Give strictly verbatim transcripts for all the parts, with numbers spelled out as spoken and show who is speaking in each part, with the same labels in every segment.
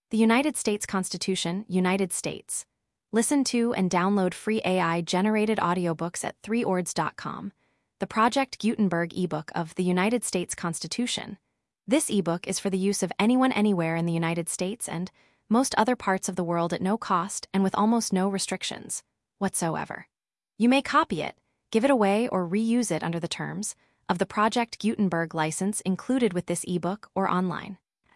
Speaker 1: The United States Constitution, United States. Listen to and download free A I-generated audiobooks at three ords dot com. The Project Gutenberg ebook of The United States Constitution. This ebook is for the use of anyone anywhere in the United States and most other parts of the world at no cost and with almost no restrictions whatsoever. You may copy it, give it away, or reuse it under the terms of the Project Gutenberg license included with this ebook or online.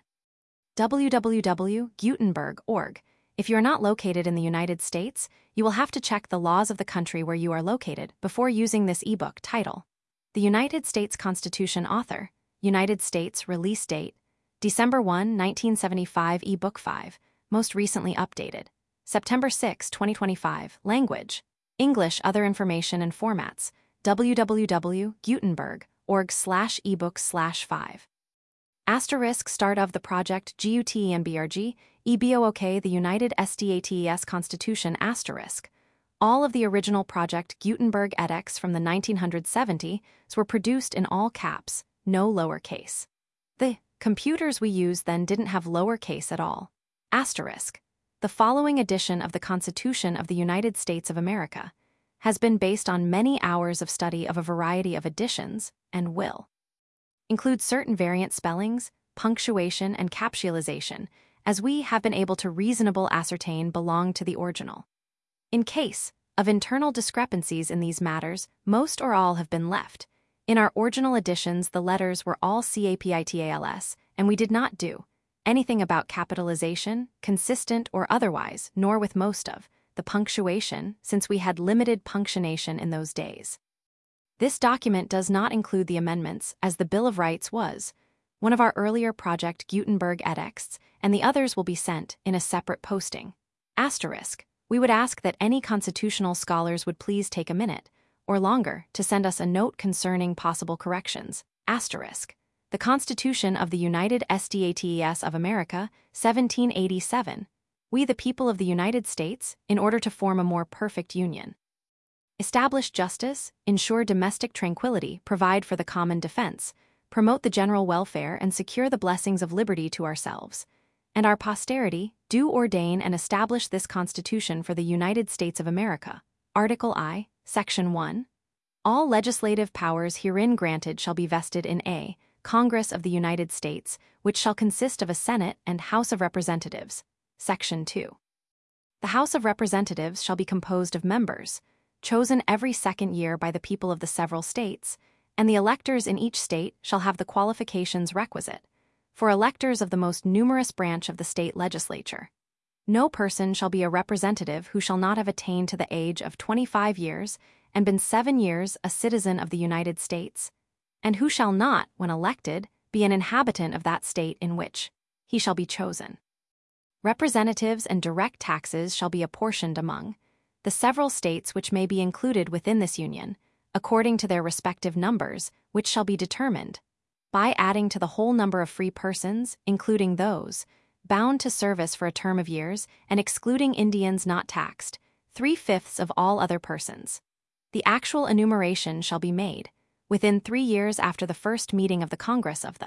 Speaker 1: w w w dot gutenberg dot org. If you are not located in the United States, you will have to check the laws of the country where you are located before using this ebook. Title: The United States Constitution. Author: United States. Release date: December first, nineteen seventy-five. Ebook five. Most recently updated: September sixth, twenty twenty-five. Language: English. Other information and formats: w w w dot gutenberg dot org slash ebook slash five. Asterisk start of the project GUTENBRG, EBOOK the United States Constitution asterisk. All of the original Project Gutenberg edicts from the nineteen seventies were produced in all caps, no lowercase. The computers we use then didn't have lowercase at all. Asterisk. The following edition of the Constitution of the United States of America has been based on many hours of study of a variety of editions and will include certain variant spellings, punctuation, and capitalization, as we have been able to reasonable ascertain belong to the original. In case of internal discrepancies in these matters, most or all have been left. In our original editions, the letters were all capitals, and we did not do anything about capitalization, consistent or otherwise, nor with most of the punctuation, since we had limited punctuation in those days. This document does not include the amendments, as the Bill of Rights was one of our earlier Project Gutenberg edicts, and the others will be sent in a separate posting. Asterisk. We would ask that any constitutional scholars would please take a minute, or longer, to send us a note concerning possible corrections. Asterisk. The Constitution of the United States of America, seventeen eighty-seven. We the people of the United States, in order to form a more perfect union, establish justice, ensure domestic tranquility, provide for the common defense, promote the general welfare, and secure the blessings of liberty to ourselves and our posterity, do ordain and establish this Constitution for the United States of America. Article I, Section one. All legislative powers herein granted shall be vested in a Congress of the United States, which shall consist of a Senate and House of Representatives. Section two. The House of Representatives shall be composed of members chosen every second year by the people of the several states, and the electors in each state shall have the qualifications requisite for electors of the most numerous branch of the state legislature. No person shall be a representative who shall not have attained to the age of twenty-five years and been seven years a citizen of the United States, and who shall not, when elected, be an inhabitant of that state in which he shall be chosen. Representatives and direct taxes shall be apportioned among the several states which may be included within this union, according to their respective numbers, which shall be determined by adding to the whole number of free persons, including those bound to service for a term of years, and excluding Indians not taxed, three-fifths of all other persons. The actual enumeration shall be made within three years after the first meeting of the Congress of the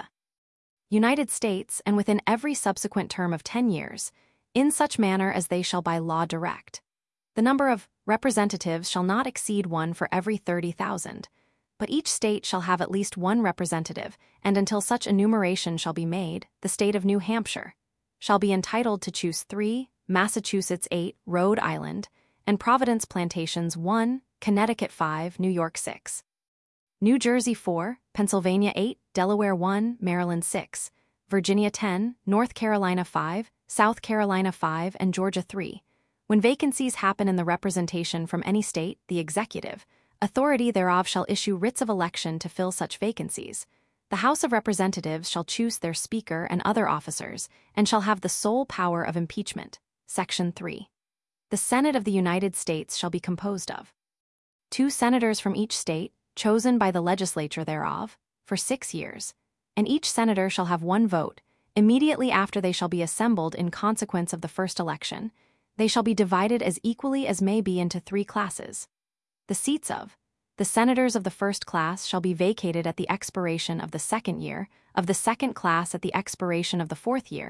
Speaker 1: United States, and within every subsequent term of ten years, in such manner as they shall by law direct. The number of representatives shall not exceed one for every thirty thousand, but each state shall have at least one representative, and until such enumeration shall be made, the state of New Hampshire shall be entitled to choose three, Massachusetts eight, Rhode Island, and Providence Plantations one, Connecticut five, New York six, New Jersey four, Pennsylvania eight, Delaware one, Maryland six, Virginia ten, North Carolina five, South Carolina five, and Georgia three. When vacancies happen in the representation from any state, the executive authority thereof shall issue writs of election to fill such vacancies. The House of Representatives shall choose their Speaker and other officers, and shall have the sole power of impeachment. Section three. The Senate of the United States shall be composed of two senators from each state, chosen by the legislature thereof, for six years, and each senator shall have one vote. Immediately after they shall be assembled in consequence of the first election, they shall be divided as equally as may be into three classes. The seats of the senators of the first class shall be vacated at the expiration of the second year, of the second class at the expiration of the fourth year,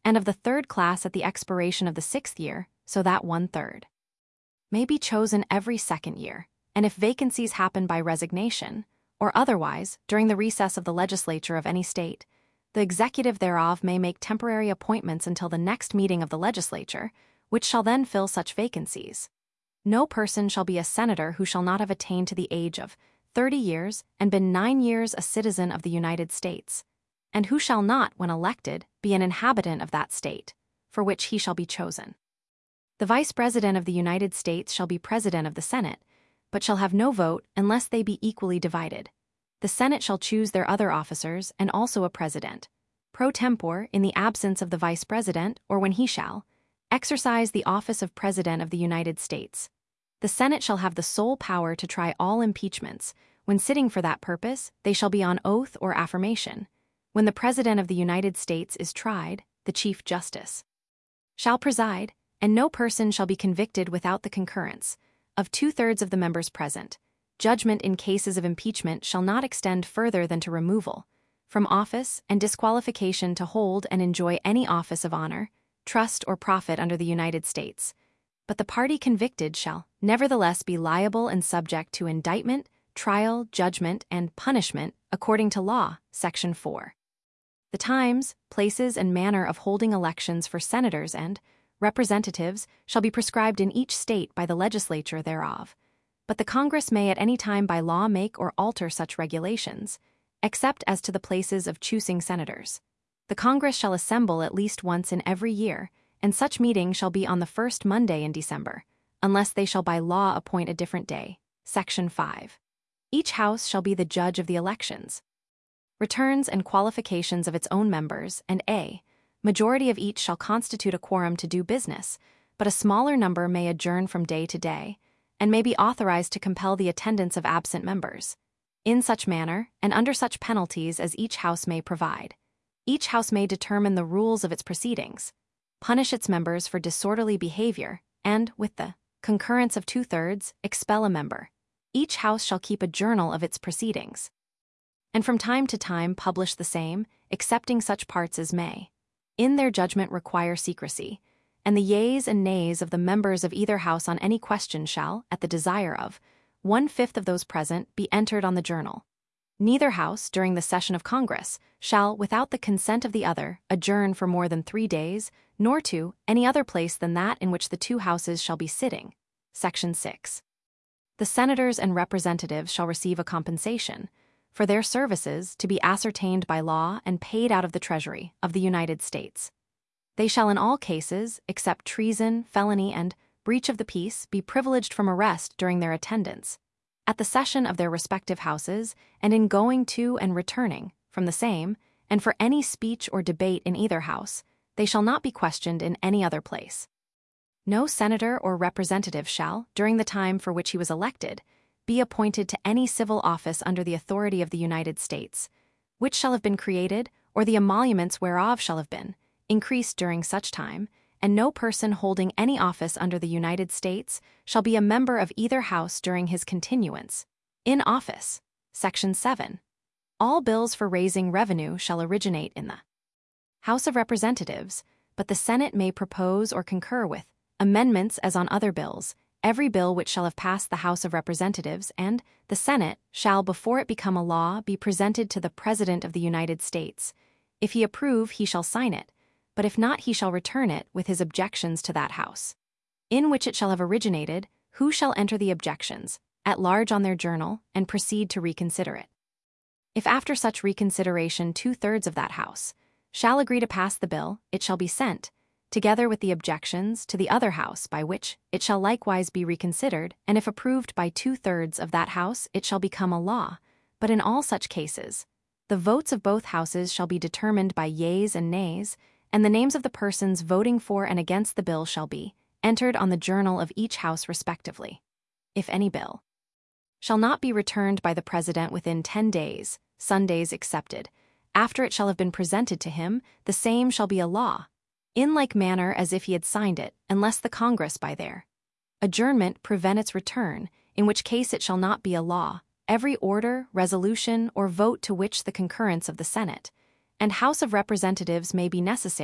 Speaker 1: and of the third class at the expiration of the sixth year, so that one-third may be chosen every second year, and if vacancies happen by resignation, or otherwise, during the recess of the legislature of any state, the executive thereof may make temporary appointments until the next meeting of the legislature, which shall then fill such vacancies. No person shall be a senator who shall not have attained to the age of thirty years and been nine years a citizen of the United States, and who shall not, when elected, be an inhabitant of that state, for which he shall be chosen. The Vice President of the United States shall be President of the Senate, but shall have no vote unless they be equally divided. The Senate shall choose their other officers and also a President, pro tempore in the absence of the Vice President or when he shall exercise the office of President of the United States. The Senate shall have the sole power to try all impeachments. When sitting for that purpose, they shall be on oath or affirmation. When the President of the United States is tried, the Chief Justice shall preside, and no person shall be convicted without the concurrence of two-thirds of the members present. Judgment in cases of impeachment shall not extend further than to removal from office and disqualification to hold and enjoy any office of honor, trust, or profit under the United States. But the party convicted shall nevertheless be liable and subject to indictment, trial, judgment, and punishment according to law, Section four. The times, places, and manner of holding elections for senators and representatives shall be prescribed in each state by the legislature thereof, but the Congress may at any time by law make or alter such regulations, except as to the places of choosing senators. The Congress shall assemble at least once in every year, and such meeting shall be on the first Monday in December, unless they shall by law appoint a different day. Section five. Each house shall be the judge of the elections, returns and qualifications of its own members, and a majority of each shall constitute a quorum to do business, but a smaller number may adjourn from day to day, and may be authorized to compel the attendance of absent members, in such manner and under such penalties as each house may provide. Each house may determine the rules of its proceedings, punish its members for disorderly behavior, and, with the concurrence of two-thirds, expel a member. Each house shall keep a journal of its proceedings, and from time to time publish the same, excepting such parts as may, in their judgment, require secrecy, and the yeas and nays of the members of either house on any question shall, at the desire of one-fifth of those present, be entered on the journal. Neither house, during the session of Congress, shall, without the consent of the other, adjourn for more than three days, nor to any other place than that in which the two houses shall be sitting. Section six. The senators and representatives shall receive a compensation for their services to be ascertained by law and paid out of the Treasury of the United States. They shall in all cases, except treason, felony, and breach of the peace, be privileged from arrest during their attendance at the session of their respective houses, and in going to and returning from the same, and for any speech or debate in either house, they shall not be questioned in any other place. No senator or representative shall, during the time for which he was elected, be appointed to any civil office under the authority of the United States, which shall have been created, or the emoluments whereof shall have been increased during such time, and no person holding any office under the United States shall be a member of either house during his continuance in office. Section seven. All bills for raising revenue shall originate in the House of Representatives, but the Senate may propose or concur with amendments as on other bills. Every bill which shall have passed the House of Representatives and the Senate shall, before it become a law, be presented to the President of the United States. If he approve, he shall sign it, but if not, he shall return it with his objections to that House, in which it shall have originated, who shall enter the objections at large on their journal and proceed to reconsider it. If after such reconsideration two-thirds of that House shall agree to pass the bill, it shall be sent, together with the objections, to the other House, by which it shall likewise be reconsidered, and if approved by two-thirds of that House, it shall become a law. But in all such cases, the votes of both Houses shall be determined by yeas and nays, and the names of the persons voting for and against the bill shall be entered on the journal of each House respectively. If any bill shall not be returned by the President within ten days, Sundays excepted, after it shall have been presented to him, the same shall be a law, in like manner as if he had signed it, unless the Congress by their adjournment prevent its return, in which case it shall not be a law. Every order, resolution, or vote to which the concurrence of the Senate and House of Representatives may be necessary,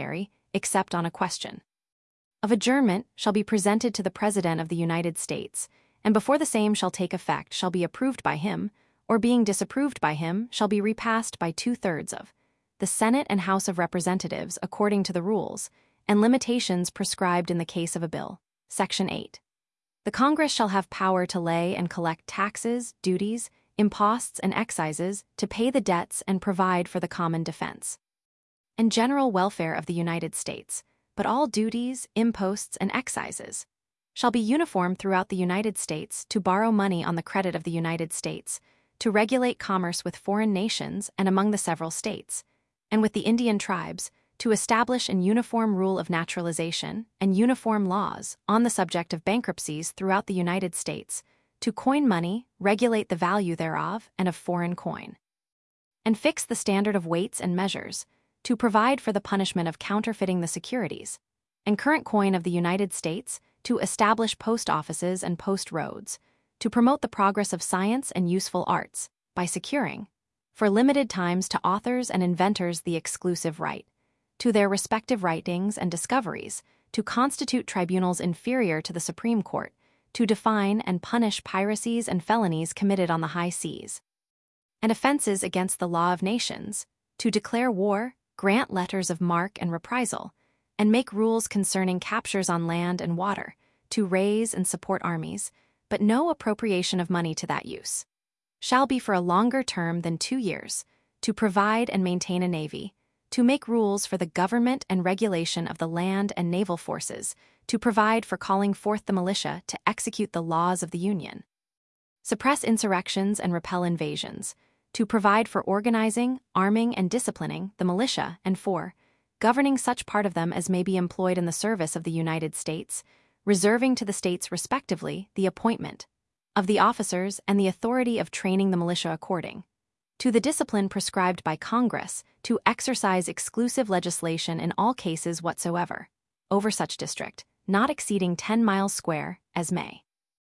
Speaker 1: except on a question of adjournment, shall be presented to the President of the United States, and before the same shall take effect shall be approved by him, or being disapproved by him, shall be repassed by two-thirds of the Senate and House of Representatives according to the rules and limitations prescribed in the case of a bill. Section eight. The Congress shall have power to lay and collect taxes, duties, imposts, and excises, to pay the debts and provide for the common defense and general welfare of the United States, but all duties, imposts, and excises shall be uniform throughout the United States, to borrow money on the credit of the United States, to regulate commerce with foreign nations and among the several states, and with the Indian tribes, to establish an uniform rule of naturalization and uniform laws on the subject of bankruptcies throughout the United States, to coin money, regulate the value thereof and of foreign coin, and fix the standard of weights and measures, to provide for the punishment of counterfeiting the securities and current coin of the United States, to establish post offices and post roads, to promote the progress of science and useful arts, by securing, for limited times to authors and inventors the exclusive right to their respective writings and discoveries, to constitute tribunals inferior to the Supreme Court, to define and punish piracies and felonies committed on the high seas, and offenses against the law of nations, to declare war, grant letters of marque and reprisal, and make rules concerning captures on land and water, to raise and support armies, but no appropriation of money to that use shall be for a longer term than two years, to provide and maintain a navy, to make rules for the government and regulation of the land and naval forces, to provide for calling forth the militia to execute the laws of the Union, suppress insurrections and repel invasions, to provide for organizing, arming, and disciplining the militia, and for governing such part of them as may be employed in the service of the United States, reserving to the states respectively the appointment of the officers and the authority of training the militia according to the discipline prescribed by Congress, to exercise exclusive legislation in all cases whatsoever, over such district, not exceeding ten miles square, as may,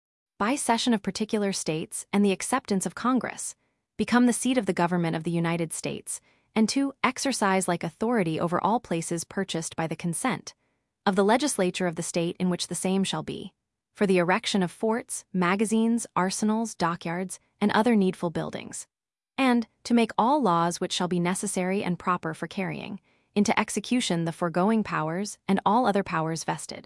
Speaker 1: by cession of particular states and the acceptance of Congress, become the seat of the government of the United States, and to exercise like authority over all places purchased by the consent of the legislature of the state in which the same shall be, for the erection of forts, magazines, arsenals, dockyards, and other needful buildings, and to make all laws which shall be necessary and proper for carrying into execution the foregoing powers and all other powers vested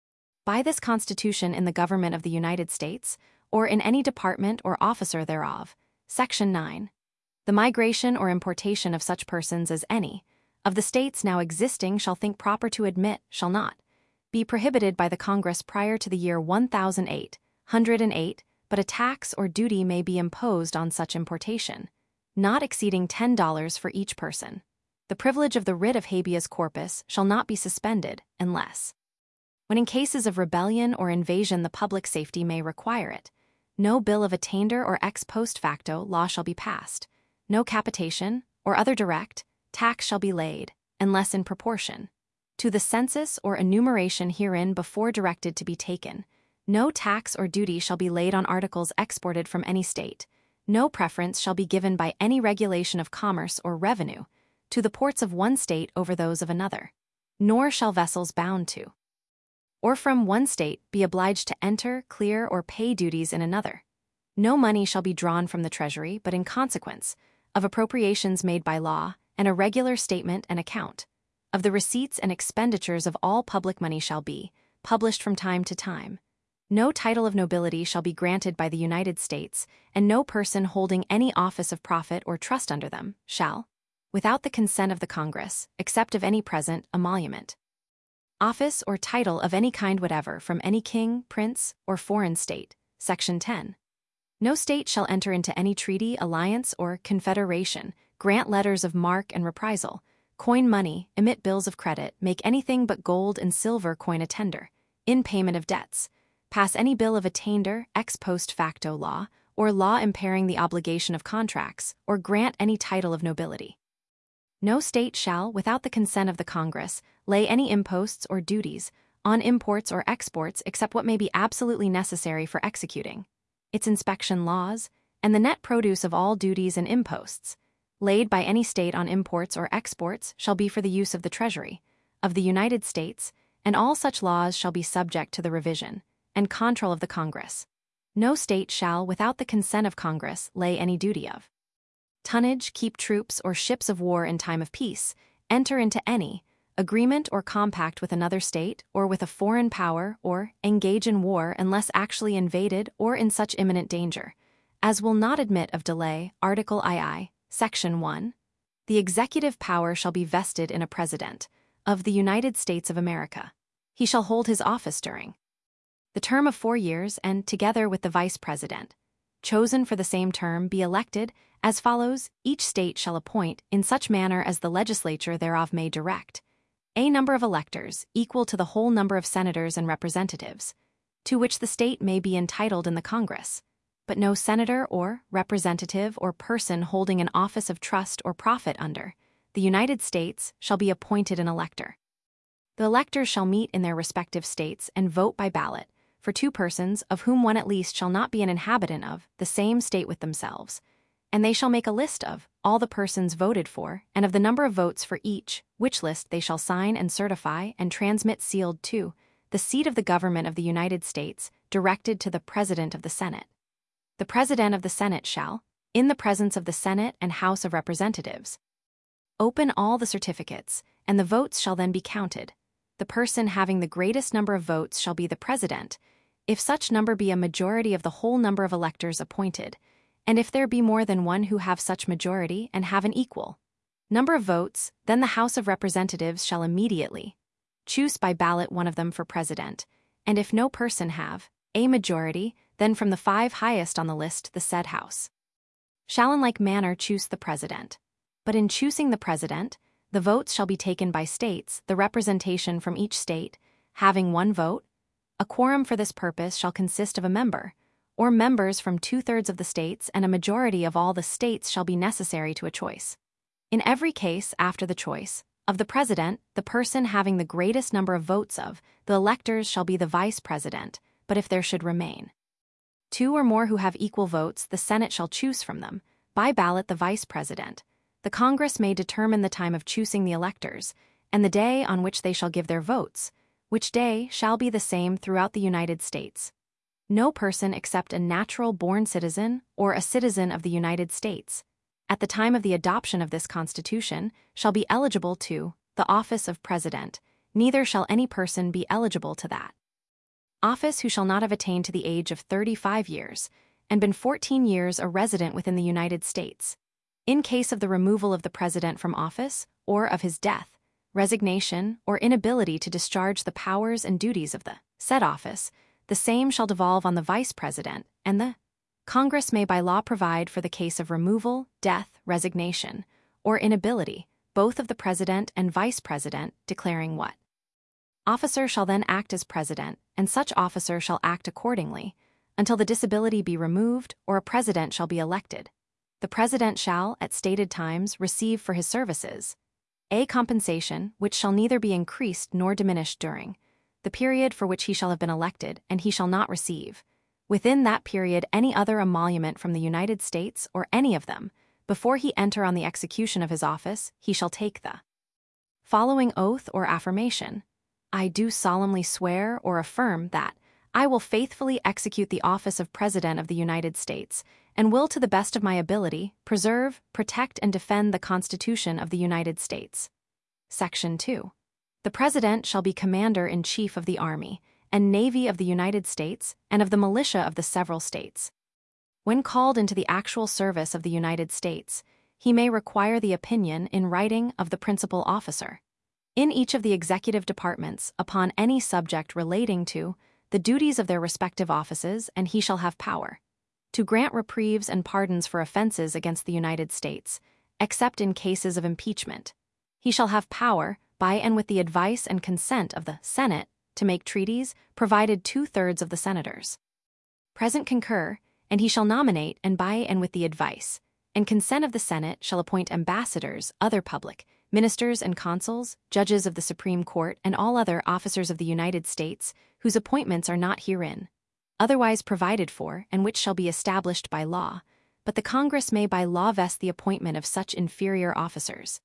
Speaker 1: by this Constitution in the government of the United States, or in any department or officer thereof. Section nine. The migration or importation of such persons as any of the states now existing shall think proper to admit shall not be prohibited by the Congress prior to the year one thousand eight hundred eight, but a tax or duty may be imposed on such importation, not exceeding ten dollars for each person. The privilege of the writ of habeas corpus shall not be suspended unless, when in cases of rebellion or invasion the public safety may require it, no bill of attainder or ex post facto law shall be passed, no capitation or other direct tax shall be laid, unless in proportion to the census or enumeration herein before directed to be taken. No tax or duty shall be laid on articles exported from any state. No preference shall be given by any regulation of commerce or revenue to the ports of one state over those of another. Nor shall vessels bound to or from one state be obliged to enter, clear, or pay duties in another. No money shall be drawn from the Treasury but in consequence of appropriations made by law, and a regular statement and account of the receipts and expenditures of all public money shall be published from time to time. No title of nobility shall be granted by the United States, and no person holding any office of profit or trust under them shall, without the consent of the Congress, accept of any present emolument, office, or title of any kind whatever from any king, prince, or foreign state. Section ten. No state shall enter into any treaty, alliance, or confederation, grant letters of marque and reprisal, coin money, emit bills of credit, make anything but gold and silver coin a tender, in payment of debts, pass any bill of attainder, ex post facto law, or law impairing the obligation of contracts, or grant any title of nobility. No state shall, without the consent of the Congress, lay any imposts or duties on imports or exports except what may be absolutely necessary for executing its inspection laws, and the net produce of all duties and imposts laid by any state on imports or exports shall be for the use of the Treasury, of the United States, and all such laws shall be subject to the revision and control of the Congress. No state shall, without the consent of Congress, lay any duty of tonnage, keep troops or ships of war in time of peace, enter into any agreement or compact with another state or with a foreign power, or engage in war unless actually invaded or in such imminent danger as will not admit of delay. Article two, Section one. The executive power shall be vested in a President of the United States of America. He shall hold his office during the term of four years and, together with the Vice President, chosen for the same term, be elected as follows. Each state shall appoint, in such manner as the legislature thereof may direct, a number of electors equal to the whole number of senators and representatives, to which the state may be entitled in the Congress, but no senator or representative or person holding an office of trust or profit under the United States shall be appointed an elector. The electors shall meet in their respective states and vote by ballot for two persons, of whom one at least shall not be an inhabitant of the same state with themselves, and they shall make a list of all the persons voted for and of the number of votes for each, which list they shall sign and certify and transmit sealed to the seat of the government of the United States, directed to the President of the Senate. The President of the Senate shall, in the presence of the Senate and House of Representatives, open all the certificates, and the votes shall then be counted. The person having the greatest number of votes shall be the President, if such number be a majority of the whole number of electors appointed, and if there be more than one who have such majority and have an equal number of votes, then the House of Representatives shall immediately choose by ballot one of them for President, and if no person have a majority, then from the five highest on the list the said House shall in like manner choose the President. But in choosing the President, the votes shall be taken by states, the representation from each state having one vote. A quorum for this purpose shall consist of a member, or members from two-thirds of the states, and a majority of all the states shall be necessary to a choice. In every case, after the choice of the President, the person having the greatest number of votes of the electors shall be the Vice President, but if there should remain two or more who have equal votes, the Senate shall choose from them, by ballot, the Vice President. The Congress may determine the time of choosing the electors, and the day on which they shall give their votes, which day shall be the same throughout the United States. No person except a natural-born citizen or a citizen of the United States, at the time of the adoption of this Constitution, shall be eligible to the office of President, neither shall any person be eligible to that office who shall not have attained to the age of thirty-five years, and been fourteen years a resident within the United States. In case of the removal of the President from office, or of his death, resignation, or inability to discharge the powers and duties of the said office, the same shall devolve on the Vice President, and the Congress may by law provide for the case of removal, death, resignation, or inability, both of the President and Vice President, declaring what officer shall then act as President, and such officer shall act accordingly, until the disability be removed or a President shall be elected. The President shall, at stated times, receive for his services a compensation which shall neither be increased nor diminished during the period for which he shall have been elected, and he shall not receive, within that period, any other emolument from the United States or any of them. Before he enter on the execution of his office, he shall take the following oath or affirmation: I do solemnly swear or affirm that I will faithfully execute the office of President of the United States, and will, to the best of my ability, preserve, protect, and defend the Constitution of the United States. Section two. The President shall be Commander-in-Chief of the Army and Navy of the United States and of the militia of the several states. When called into the actual service of the United States, he may require the opinion in writing of the principal officer in each of the executive departments upon any subject relating to the duties of their respective offices, and he shall have power to grant reprieves and pardons for offenses against the United States, except in cases of impeachment. He shall have power, by and with the advice and consent of the Senate, to make treaties, provided two-thirds of the senators present concur, and he shall nominate, and by and with the advice and consent of the Senate shall appoint ambassadors, other public ministers and consuls, judges of the Supreme Court, and all other officers of the United States, whose appointments are not herein otherwise provided for, and which shall be established by law, but the Congress may by law vest the appointment of such inferior officers.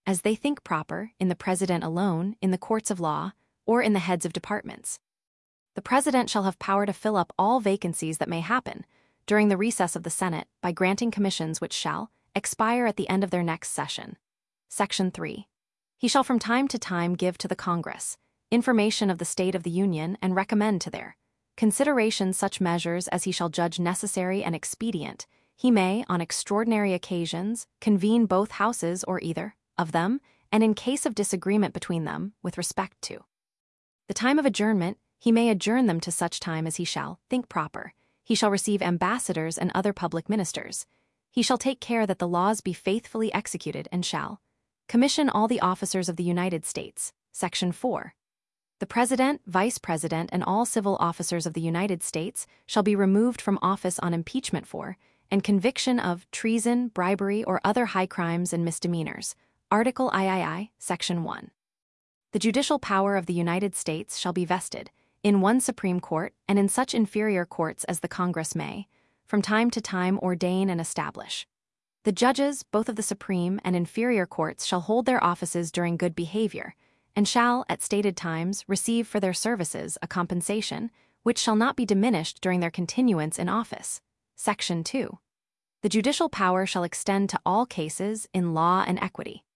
Speaker 1: as they think proper, in the President alone, in the courts of law, or in the heads of departments. The President shall have power to fill up all vacancies that may happen during the recess of the Senate by granting commissions which shall expire at the end of their next session. Section three. He shall from time to time give to the Congress information of the state of the Union and recommend to their consideration such measures as he shall judge necessary and expedient. He may, on extraordinary occasions, convene both houses or either of them, and in case of disagreement between them, with respect to the time of adjournment, he may adjourn them to such time as he shall think proper. He shall receive ambassadors and other public ministers. He shall take care that the laws be faithfully executed and shall commission all the officers of the United States. Section four. The President, Vice President, and all civil officers of the United States shall be removed from office on impeachment for and conviction of treason, bribery, or other high crimes and misdemeanors. Article three, Section one. The judicial power of the United States shall be vested in one Supreme Court and in such inferior courts as the Congress may, from time to time, ordain and establish. The judges, both of the Supreme and inferior courts, shall hold their offices during good behavior, and shall, at stated times, receive for their services a compensation, which shall not be diminished during their continuance in office. Section two. The judicial power shall extend to all cases in law and equity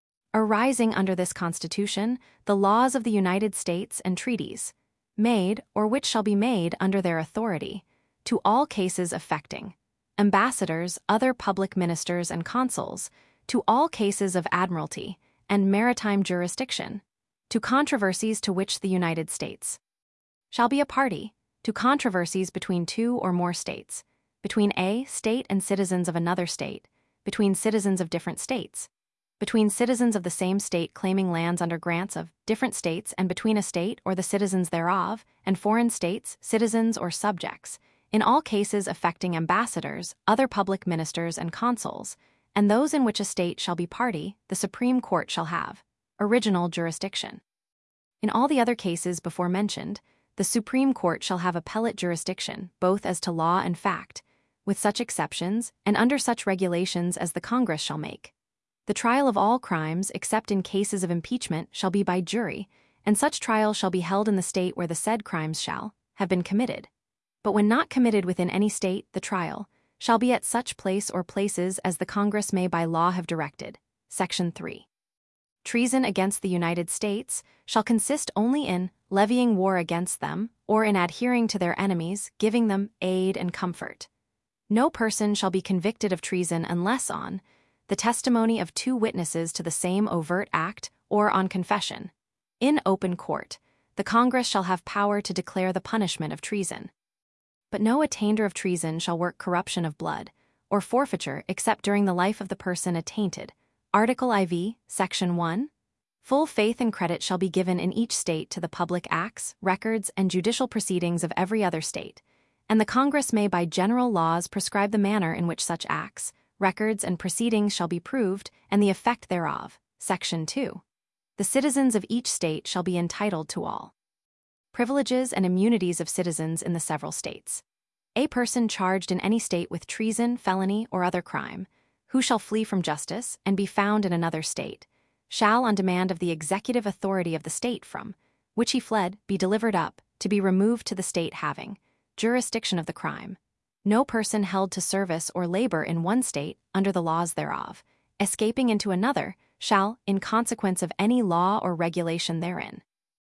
Speaker 1: arising under this Constitution, the laws of the United States and treaties made or which shall be made under their authority, to all cases affecting ambassadors, other public ministers, and consuls, to all cases of admiralty and maritime jurisdiction, to controversies to which the United States shall be a party, to controversies between two or more states, between a state and citizens of another state, between citizens of different states, between citizens of the same state claiming lands under grants of different states, and between a state or the citizens thereof and foreign states, citizens or subjects, in all cases affecting ambassadors, other public ministers, and consuls, and those in which a state shall be party, the Supreme Court shall have original jurisdiction. In all the other cases before mentioned, the Supreme Court shall have appellate jurisdiction, both as to law and fact, with such exceptions and under such regulations as the Congress shall make. The trial of all crimes, except in cases of impeachment, shall be by jury, and such trial shall be held in the state where the said crimes shall have been committed. But when not committed within any state, the trial shall be at such place or places as the Congress may by law have directed. Section three. Treason against the United States shall consist only in levying war against them, or in adhering to their enemies, giving them aid and comfort. No person shall be convicted of treason unless on the testimony of two witnesses to the same overt act, or on confession. In open court, the Congress shall have power to declare the punishment of treason. But no attainder of treason shall work corruption of blood, or forfeiture except during the life of the person attainted. Article four, Section one. Full faith and credit shall be given in each state to the public acts, records, and judicial proceedings of every other state, and the Congress may by general laws prescribe the manner in which such acts, records, and proceedings shall be proved, and the effect thereof. Section two. The citizens of each state shall be entitled to all privileges and immunities of citizens in the several states. A person charged in any state with treason, felony, or other crime, who shall flee from justice and be found in another state, shall, on demand of the executive authority of the state from which he fled, be delivered up, to be removed to the state having jurisdiction of the crime. No person held to service or labor in one state under the laws thereof, escaping into another, shall, in consequence of any law or regulation therein,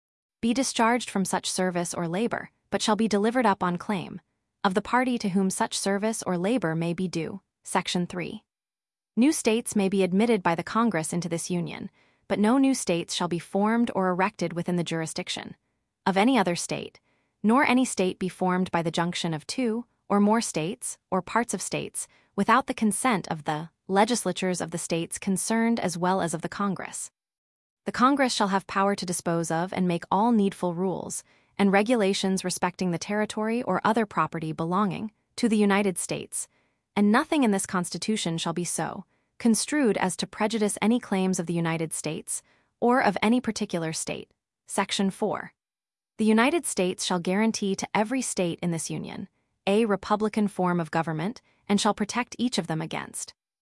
Speaker 1: be discharged from such service or labor, but shall be delivered up on claim of the party to whom such service or labor may be due. Section three. New states may be admitted by the Congress into this Union, but no new states shall be formed or erected within the jurisdiction of any other state, nor any state be formed by the junction of two or more states or parts of states without the consent of the legislatures of the states concerned as well as of the Congress. The Congress shall have power to dispose of and make all needful rules and regulations respecting the territory or other property belonging to the United States, and nothing in this Constitution shall be so construed as to prejudice any claims of the United States or of any particular state. Section four. The United States shall guarantee to every state in this Union a republican form of government and shall protect each of them against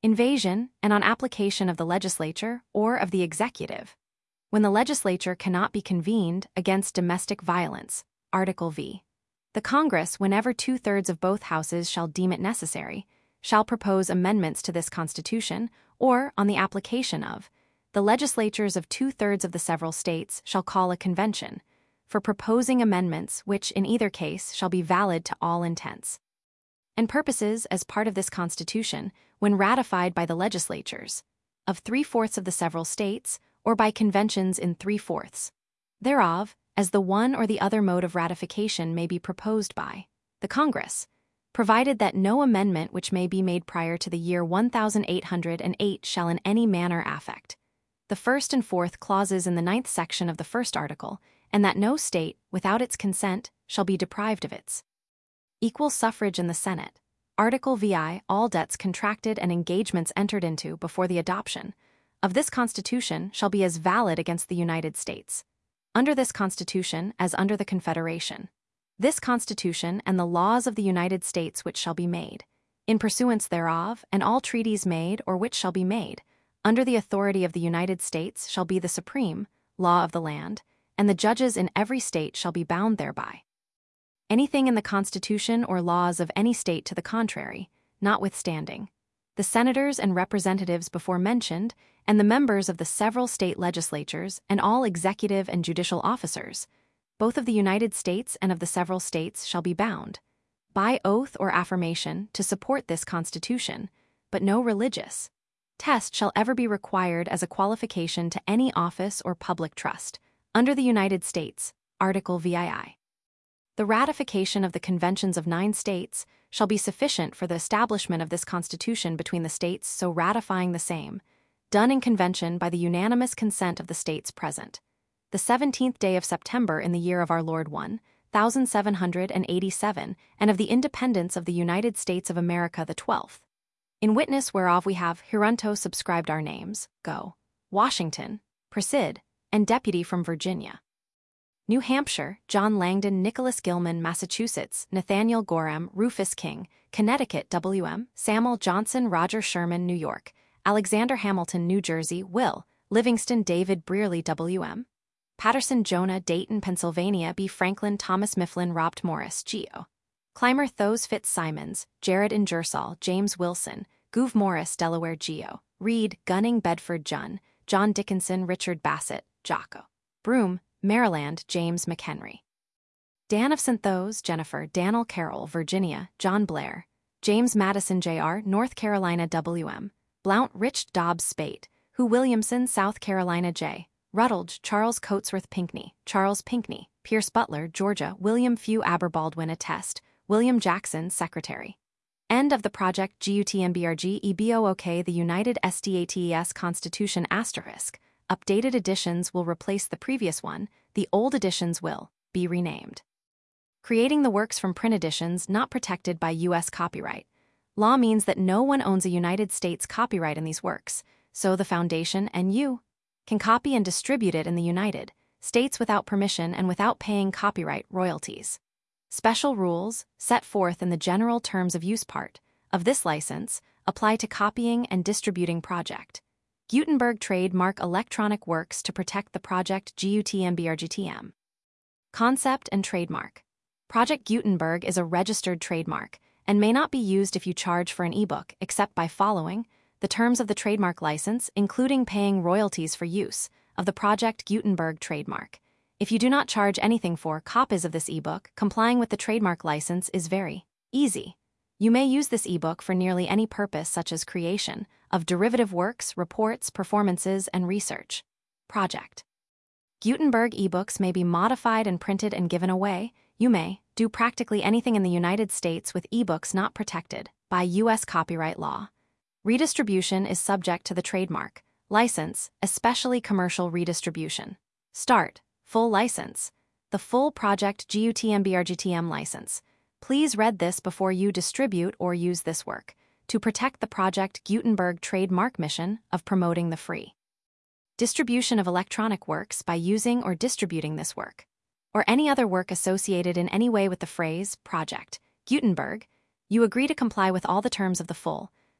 Speaker 1: invasion, and on application of the legislature or of the executive. When the legislature cannot be convened against domestic violence, Article V. The Congress, whenever two-thirds of both houses shall deem it necessary, shall propose amendments to this Constitution, or, on the application of, the legislatures of two-thirds of the several states shall call a convention, for proposing amendments which, in either case, shall be valid to all intents and purposes as part of this Constitution, when ratified by the legislatures of three-fourths of the several states, or by conventions in three-fourths thereof, as the one or the other mode of ratification may be proposed by the Congress, provided that no amendment which may be made prior to the year one thousand eight hundred eight shall in any manner affect the first and fourth clauses in the ninth section of the first article, and that no state, without its consent, shall be deprived of its equal suffrage in the Senate. Article V. All debts contracted and engagements entered into before the adoption of this Constitution shall be as valid against the United States, under this Constitution as under the Confederation. This Constitution and the laws of the United States which shall be made, in pursuance thereof, and all treaties made or which shall be made, under the authority of the United States shall be the supreme law of the land, and the judges in every state shall be bound thereby. Anything in the Constitution or laws of any state to the contrary, notwithstanding, the senators and representatives before mentioned, and the members of the several state legislatures, and all executive and judicial officers, both of the United States and of the several states, shall be bound, by oath or affirmation, to support this Constitution, but no religious test shall ever be required as a qualification to any office or public trust, under the United States, Article V I I. The ratification of the conventions of nine states shall be sufficient for the establishment of this Constitution between the states so ratifying the same, done in convention by the unanimous consent of the states present, the seventeenth day of September in the year of our Lord one thousand seven hundred eighty-seven, and of the independence of the United States of America the twelfth. In witness whereof we have herunto subscribed our names, Go. Washington, Preside, and Deputy from Virginia. New Hampshire, John Langdon, Nicholas Gilman, Massachusetts, Nathaniel Gorham, Rufus King, Connecticut, W M, Samuel Johnson, Roger Sherman, New York, Alexander Hamilton, New Jersey, Will, Livingston, David Brearley, W M, Patterson, Jonah, Dayton, Pennsylvania, B. Franklin, Thomas Mifflin, Robt Morris, G O Clymer, Thos Fitzsimons, Jared Ingersoll, James Wilson, Goove Morris, Delaware, G O Reed, Gunning, Bedford, Junn, John Dickinson, Richard Bassett, Jocko Broome, Maryland, James McHenry. Dan of Saint Thos, Jennifer, Daniel Carroll, Virginia, John Blair, James Madison, J R, North Carolina, W M, Blount, Rich Dobbs Spate, Hugh Williamson, South Carolina, J. Rutledge, Charles Coatsworth Pinckney, Charles Pinckney, Pierce Butler, Georgia, William Few Aberbaldwin attest, William Jackson, Secretary. End of the project. G U T N B R G E B O O K The United States Constitution asterisk. Updated editions will replace the previous one, the old editions will be renamed. Creating the works from print editions not protected by U S copyright law means that no one owns a United States copyright in these works, so the Foundation and you can copy and distribute it in the United States without permission and without paying copyright royalties. Special rules, set forth in the General Terms of Use part of this license, apply to copying and distributing Project Gutenberg trademark electronic works to protect the Project G U T M B R G T M. Concept and trademark. Project Gutenberg is a registered trademark and may not be used if you charge for an ebook except by following the terms of the trademark license, including paying royalties for use of the Project Gutenberg trademark. If you do not charge anything for copies of this ebook, complying with the trademark license is very easy. You may use this ebook for nearly any purpose, such as creation of derivative works, reports, performances, and research. Project Gutenberg ebooks may be modified and printed and given away. You may do practically anything in the United States with ebooks not protected by U S copyright law. Redistribution is subject to the trademark license, especially commercial redistribution. Start full license. The full Project G U T M B R G T M license. Please read this before you distribute or use this work to protect the Project Gutenberg trademark mission of promoting the free distribution of electronic works by using or distributing this work, or any other work associated in any way with the phrase Project Gutenberg. You agree to comply with all the terms of the full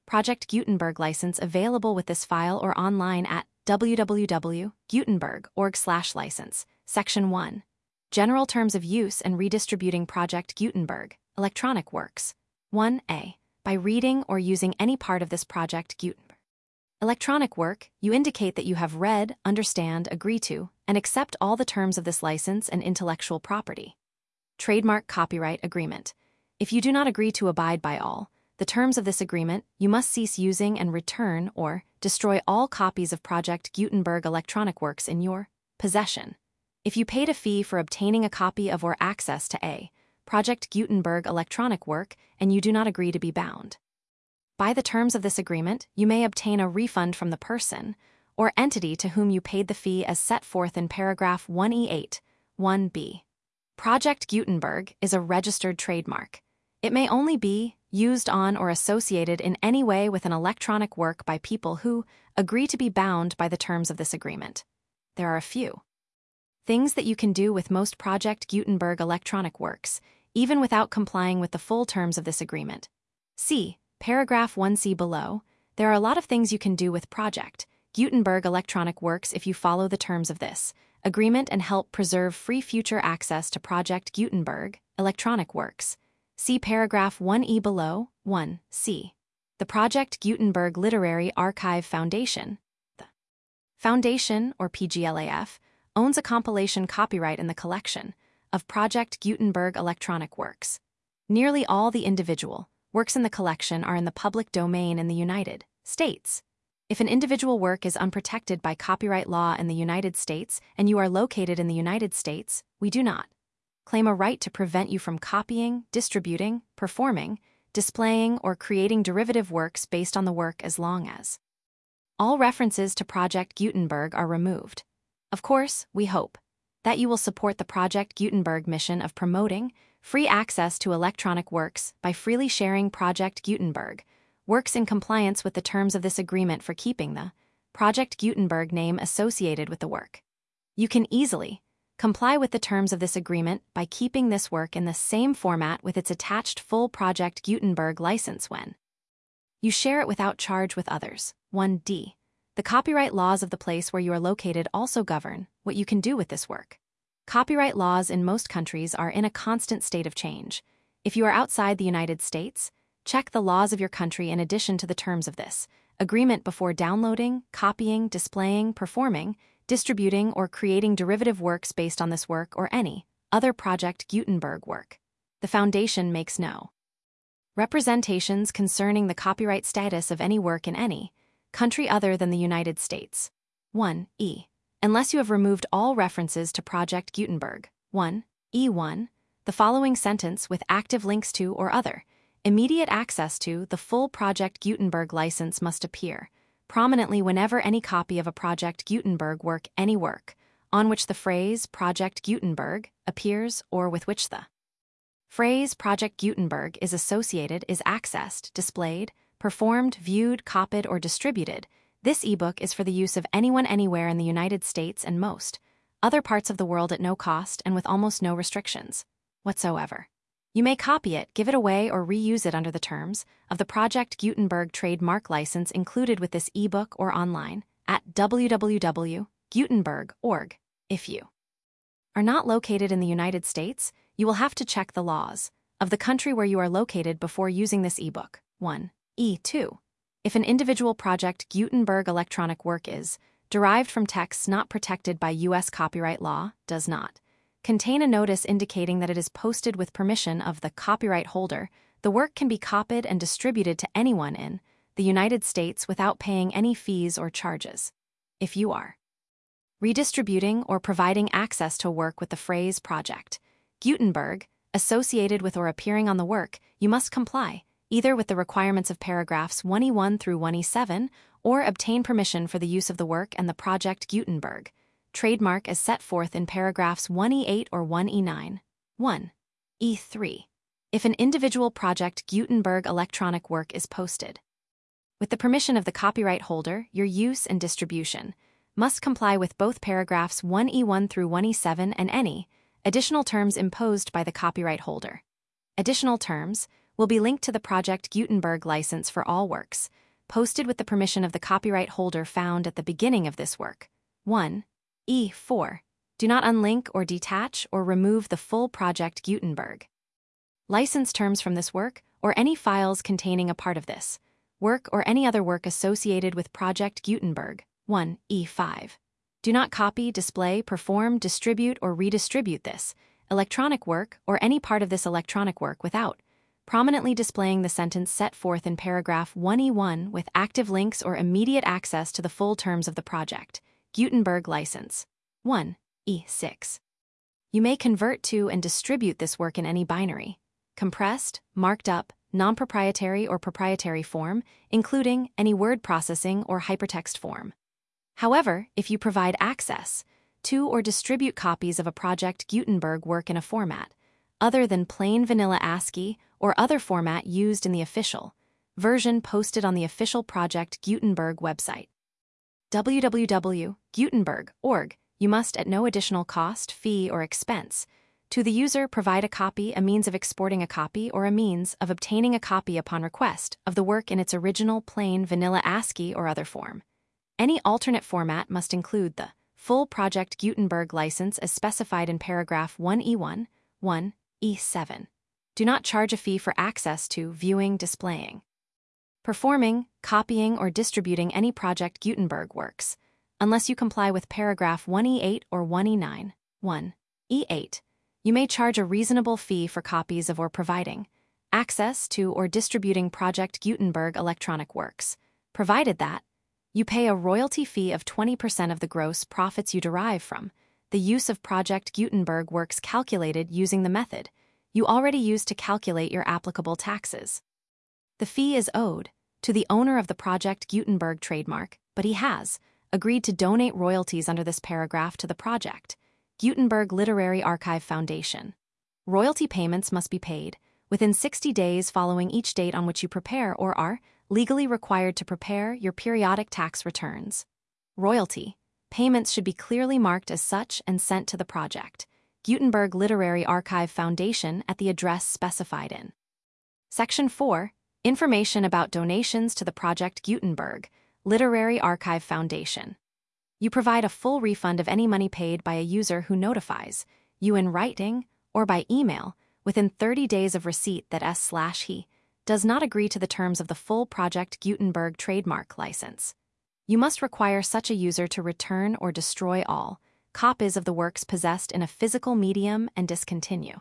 Speaker 1: Project Gutenberg license available with this file or online at w w w dot gutenberg dot org slash license. Section one. General Terms of Use and Redistributing Project Gutenberg, Electronic Works. one A. By reading or using any part of this Project Gutenberg electronic work, you indicate that you have read, understand, agree to, and accept all the terms of this license and intellectual property. Trademark Copyright Agreement. If you do not agree to abide by all the terms of this agreement, you must cease using and return or destroy all copies of Project Gutenberg electronic works in your possession. If you paid a fee for obtaining a copy of or access to a Project Gutenberg electronic work and you do not agree to be bound by the terms of this agreement, you may obtain a refund from the person or entity to whom you paid the fee as set forth in paragraph one E eight, one B. Project Gutenberg is a registered trademark. It may only be used on or associated in any way with an electronic work by people who agree to be bound by the terms of this agreement. There are a few things that you can do with most Project Gutenberg electronic works, even without complying with the full terms of this agreement. See paragraph one C below. There are a lot of things you can do with Project Gutenberg electronic works if you follow the terms of this agreement and help preserve free future access to Project Gutenberg electronic works. See paragraph one E below, one C. The Project Gutenberg Literary Archive Foundation. The Foundation, or P G L A F, owns a compilation copyright in the collection of Project Gutenberg electronic works. Nearly all the individual works in the collection are in the public domain in the United States. If an individual work is unprotected by copyright law in the United States and you are located in the United States, we do not claim a right to prevent you from copying, distributing, performing, displaying, or creating derivative works based on the work as long as all references to Project Gutenberg are removed. Of course, we hope that you will support the Project Gutenberg mission of promoting free access to electronic works by freely sharing Project Gutenberg works in compliance with the terms of this agreement for keeping the Project Gutenberg name associated with the work. You can easily comply with the terms of this agreement by keeping this work in the same format with its attached full Project Gutenberg license when you share it without charge with others. one D. The copyright laws of the place where you are located also govern what you can do with this work. Copyright laws in most countries are in a constant state of change. If you are outside the United States, check the laws of your country in addition to the terms of this agreement before downloading, copying, displaying, performing, distributing, or creating derivative works based on this work or any other Project Gutenberg work. The Foundation makes no representations concerning the copyright status of any work in any country other than the United States. one E. Unless you have removed all references to Project Gutenberg. one E one. The following sentence with active links to or other immediate access to the full Project Gutenberg license must appear prominently whenever any copy of a Project Gutenberg work, any work, on which the phrase Project Gutenberg appears or with which the phrase Project Gutenberg is associated is accessed, displayed, performed, viewed, copied, or distributed. This ebook is for the use of anyone anywhere in the United States and most other parts of the world at no cost and with almost no restrictions whatsoever. You may copy it, give it away, or reuse it under the terms of the Project Gutenberg trademark license included with this ebook or online at w w w dot gutenberg dot org. If you are not located in the United States, you will have to check the laws of the country where you are located before using this ebook. one E two. If an individual Project Gutenberg electronic work is derived from texts not protected by U S copyright law, does not contain a notice indicating that it is posted with permission of the copyright holder, the work can be copied and distributed to anyone in the United States without paying any fees or charges. If you are redistributing or providing access to a work with the phrase Project Gutenberg associated with or appearing on the work, you must comply either with the requirements of paragraphs one E one through one E seven or obtain permission for the use of the work and the Project Gutenberg trademark as set forth in paragraphs one E eight or one E nine. one E three. If an individual Project Gutenberg electronic work is posted with the permission of the copyright holder, your use and distribution must comply with both paragraphs one E one through one E seven and any additional terms imposed by the copyright holder. Additional terms, will be linked to the Project Gutenberg license for all works, posted with the permission of the copyright holder found at the beginning of this work. one. E four. Do not unlink or detach or remove the full Project Gutenberg license terms from this work or any files containing a part of this work or any other work associated with Project Gutenberg. one. E five. Do not copy, display, perform, distribute, or redistribute this electronic work or any part of this electronic work without prominently displaying the sentence set forth in paragraph one E one with active links or immediate access to the full terms of the Project Gutenberg license. one. E six. You may convert to and distribute this work in any binary, compressed, marked up, non-proprietary or proprietary form, including any word processing or hypertext form. However, if you provide access to or distribute copies of a Project Gutenberg work in a format other than plain vanilla ASCII or other format used in the official version posted on the official Project Gutenberg website, w w w dot gutenberg dot org, you must at no additional cost, fee, or expense to the user provide a copy, a means of exporting a copy, or a means of obtaining a copy upon request of the work in its original plain vanilla ASCII or other form. Any alternate format must include the full Project Gutenberg license as specified in paragraph one E one. one. E seven. Do not charge a fee for access to, viewing, displaying, performing, copying, or distributing any Project Gutenberg works, unless you comply with paragraph one E eight or one E nine. one. E eight. You may charge a reasonable fee for copies of or providing access to or distributing Project Gutenberg electronic works, provided that you pay a royalty fee of twenty percent of the gross profits you derive from the use of Project Gutenberg works calculated using the method you already used to calculate your applicable taxes. The fee is owed to the owner of the Project Gutenberg trademark, but he has agreed to donate royalties under this paragraph to the Project Gutenberg Literary Archive Foundation. Royalty payments must be paid within sixty days following each date on which you prepare or are legally required to prepare your periodic tax returns. Royalty payments should be clearly marked as such and sent to the Project Gutenberg Literary Archive Foundation at the address specified in Section four, Information about donations to the Project Gutenberg Literary Archive Foundation. You provide a full refund of any money paid by a user who notifies you in writing or by email within thirty days of receipt that S slash he does not agree to the terms of the full Project Gutenberg trademark license. You must require such a user to return or destroy all copies of the works possessed in a physical medium and discontinue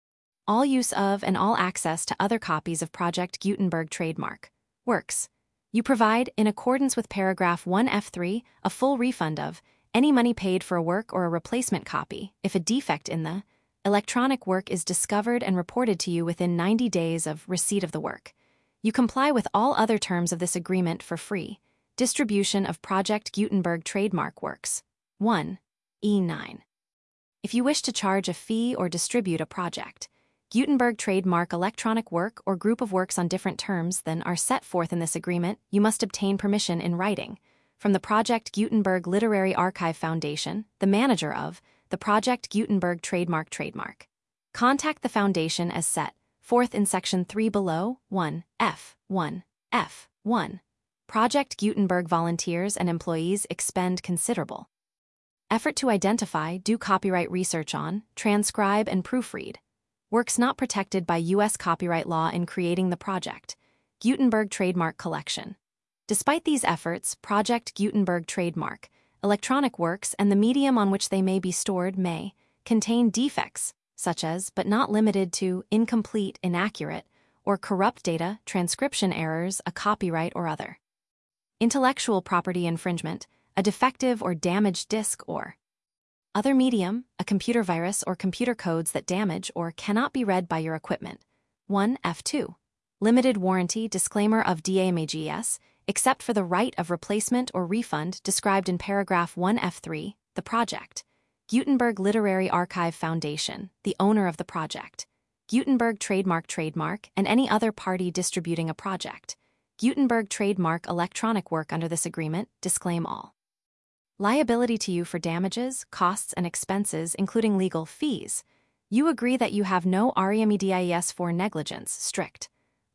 Speaker 1: all use of and all access to other copies of Project Gutenberg trademark works. You provide, in accordance with paragraph one F three, a full refund of any money paid for a work or a replacement copy if a defect in the electronic work is discovered and reported to you within ninety days of receipt of the work. You comply with all other terms of this agreement for free distribution of Project Gutenberg trademark works. one. E nine. If you wish to charge a fee or distribute a Project Gutenberg trademark electronic work or group of works on different terms than are set forth in this agreement, you must obtain permission in writing from the Project Gutenberg Literary Archive Foundation, the manager of the Project Gutenberg trademark trademark. Contact the foundation as set forth in Section three below. one. F. one. F. one. Project Gutenberg volunteers and employees expend considerable effort to identify, do copyright research on, transcribe, and proofread works not protected by U S copyright law in creating the Project Gutenberg trademark collection. Despite these efforts, Project Gutenberg trademark electronic works and the medium on which they may be stored may contain defects, such as, but not limited to, incomplete, inaccurate, or corrupt data, transcription errors, a copyright or other intellectual property infringement, a defective or damaged disk or other medium, a computer virus or computer codes that damage or cannot be read by your equipment. one F two. Limited warranty disclaimer of damages, except for the right of replacement or refund described in paragraph one F three, the Project Gutenberg Literary Archive Foundation, the owner of the Project Gutenberg trademark trademark, and any other party distributing a Project Gutenberg trademark electronic work under this agreement, disclaim all liability to you for damages, costs, and expenses, including legal fees. You agree that you have no remedies for negligence, strict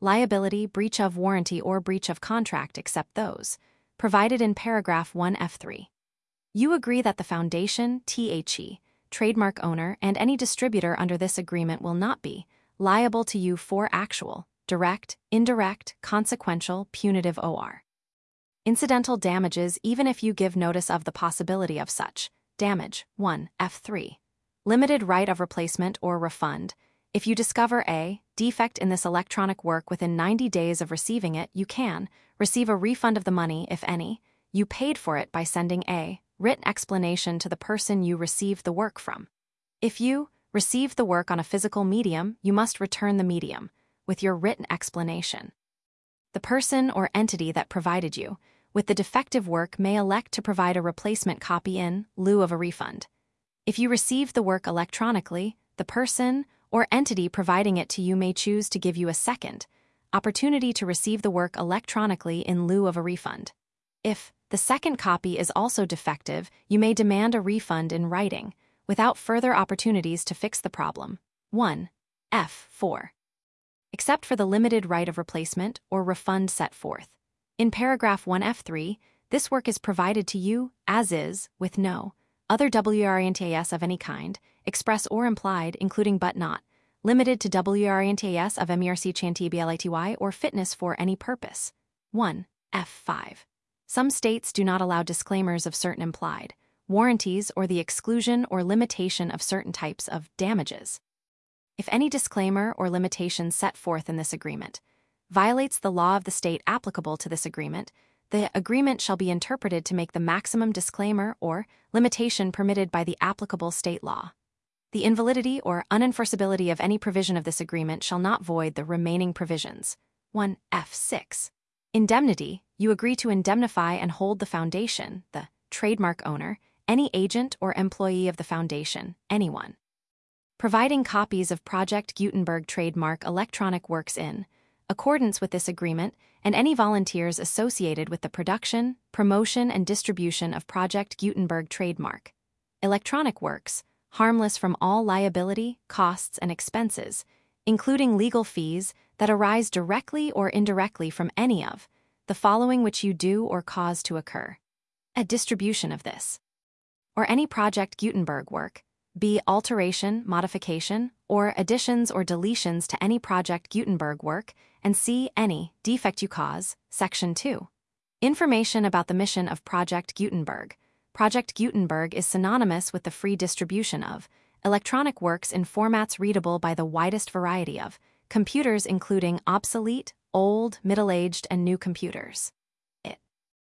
Speaker 1: liability, breach of warranty, or breach of contract except those provided in paragraph one F three. You agree that the foundation, the trademark owner, and any distributor under this agreement will not be liable to you for actual, direct, indirect, consequential, punitive or incidental damages even if you give notice of the possibility of such damage. one F three. Limited right of replacement or refund. If you discover a defect in this electronic work within ninety days of receiving it, you can receive a refund of the money, if any, you paid for it by sending a written explanation to the person you received the work from. If you received the work on a physical medium, you must return the medium with your written explanation. The person or entity that provided you with the defective work may elect to provide a replacement copy in lieu of a refund. If you received the work electronically, the person or entity providing it to you may choose to give you a second opportunity to receive the work electronically in lieu of a refund. If the second copy is also defective, you may demand a refund in writing, without further opportunities to fix the problem. one F four. Except for the limited right of replacement or refund set forth in paragraph one F three, this work is provided to you as is, with no other warranties of any kind, express or implied, including but not limited to warranties of merc chantibility or fitness for any purpose. one F five. Some states do not allow disclaimers of certain implied warranties or the exclusion or limitation of certain types of damages. If any disclaimer or limitation set forth in this agreement violates the law of the state applicable to this agreement, the agreement shall be interpreted to make the maximum disclaimer or limitation permitted by the applicable state law. The invalidity or unenforceability of any provision of this agreement shall not void the remaining provisions. one F six. Indemnity. You agree to indemnify and hold the foundation, the trademark owner, any agent or employee of the foundation, anyone providing copies of Project Gutenberg trademark electronic works in accordance with this agreement, and any volunteers associated with the production, promotion, and distribution of Project Gutenberg trademark electronic works, harmless from all liability, costs, and expenses, including legal fees that arise directly or indirectly from any of the following which you do or cause to occur: a distribution of this or any Project Gutenberg work, b. alteration, modification, or additions or deletions to any Project Gutenberg work, and c. any defect you cause. Section two. Information about the mission of Project Gutenberg. Project Gutenberg is synonymous with the free distribution of electronic works in formats readable by the widest variety of computers, including obsolete, old, middle-aged, and new computers. It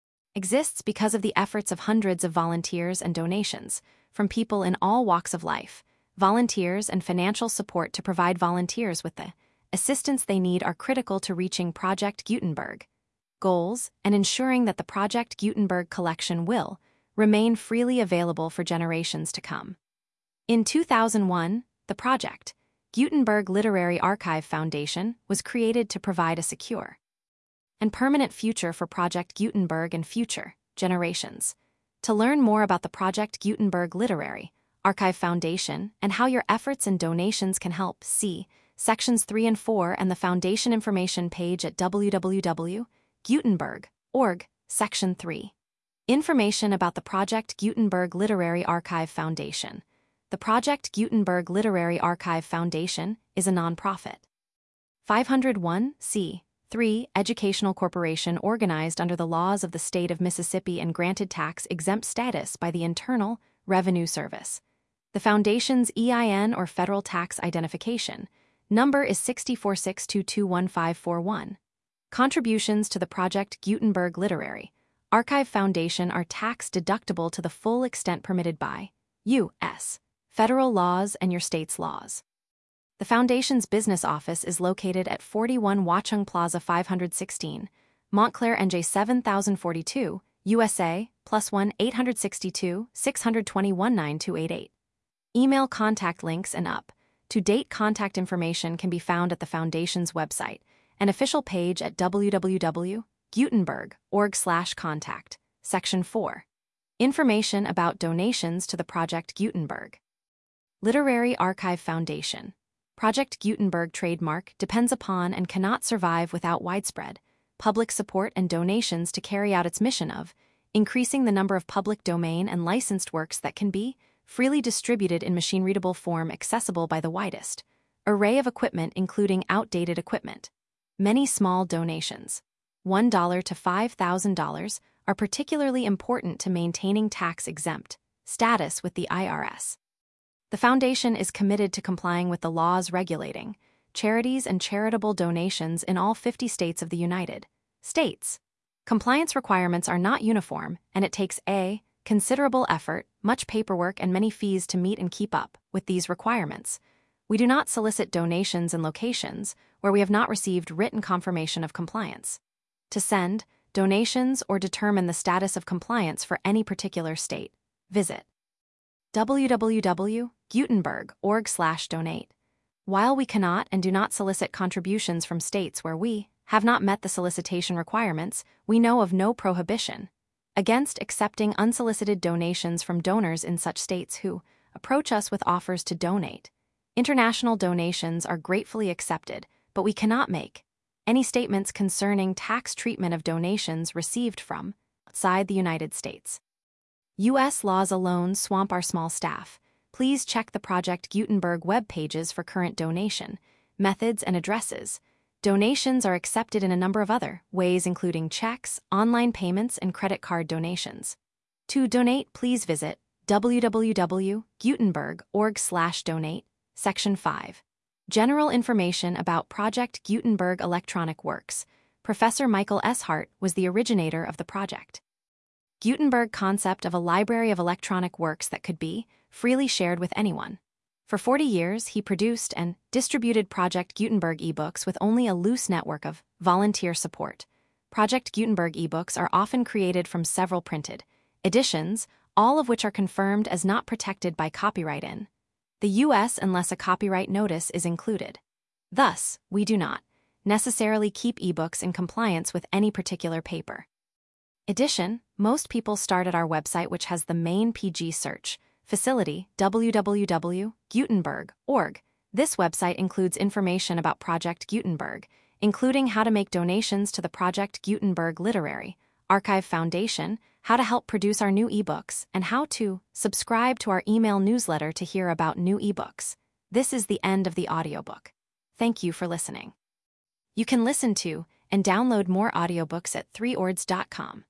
Speaker 1: exists because of the efforts of hundreds of volunteers and donations from people in all walks of life. Volunteers and financial support to provide volunteers with the assistance they need are critical to reaching Project Gutenberg goals and ensuring that the Project Gutenberg collection will remain freely available for generations to come. In two thousand one, the Project Gutenberg Literary Archive Foundation was created to provide a secure and permanent future for Project Gutenberg and future generations. To learn more about the Project Gutenberg Literary Archive Foundation and how your efforts and donations can help, see sections three and four and the foundation information page at w w w dot gutenberg dot org, section three. Information about the Project Gutenberg Literary Archive Foundation. The Project Gutenberg Literary Archive Foundation is a nonprofit five oh one c three educational corporation organized under the laws of the state of Mississippi and granted tax-exempt status by the Internal Revenue Service. The foundation's E I N or federal tax identification number is six four six two two one five four one. Contributions to the Project Gutenberg Literary Archive Foundation are tax-deductible to the full extent permitted by U S federal laws and your state's laws. The Foundation's business office is located at forty-one Watchung Plaza five sixteen, Montclair, N J seven thousand forty-two, U S A, plus one eight six two, six two one, nine two eight eight. Email contact links and up-to-date contact information can be found at the Foundation's website, an official page at w w w dot gutenberg dot org slash contact, section four. Information about donations to the Project Gutenberg Literary Archive Foundation. Project Gutenberg trademark depends upon and cannot survive without widespread public support and donations to carry out its mission of increasing the number of public domain and licensed works that can be freely distributed in machine-readable form accessible by the widest array of equipment, including outdated equipment. Many small donations, one dollar to five thousand dollars, are particularly important to maintaining tax-exempt status with the I R S. The Foundation is committed to complying with the laws regulating charities and charitable donations in all fifty states of the United States. Compliance requirements are not uniform, and it takes a considerable effort, much paperwork, and many fees to meet and keep up with these requirements. We do not solicit donations in locations where we have not received written confirmation of compliance. To send donations or determine the status of compliance for any particular state, visit w w w dot gutenberg dot org slash donate. While we cannot and do not solicit contributions from states where we have not met the solicitation requirements, we know of no prohibition against accepting unsolicited donations from donors in such states who approach us with offers to donate. International donations are gratefully accepted, but we cannot make any statements concerning tax treatment of donations received from outside the United States. U S laws alone swamp our small staff. Please check the Project Gutenberg web pages for current donation methods and addresses. Donations are accepted in a number of other ways, including checks, online payments, and credit card donations. To donate, please visit w w w dot gutenberg dot org slash donate, Section five. General information about Project Gutenberg Electronic Works. Professor Michael S. Hart was the originator of the Project Gutenberg concept of a library of electronic works that could be freely shared with anyone. For forty years, he produced and distributed Project Gutenberg ebooks with only a loose network of volunteer support. Project Gutenberg ebooks are often created from several printed editions, all of which are confirmed as not protected by copyright in the U S unless a copyright notice is included. Thus, we do not necessarily keep ebooks in compliance with any particular paper edition. Most people start at our website, which has the main P G search facility, w w w dot gutenberg dot org. This website includes information about Project Gutenberg, including how to make donations to the Project Gutenberg Literary Archive Foundation, how to help produce our new ebooks, and how to subscribe to our email newsletter to hear about new ebooks. This is the end of the audiobook. Thank you for listening. You can listen to and download more audiobooks at three ords dot com.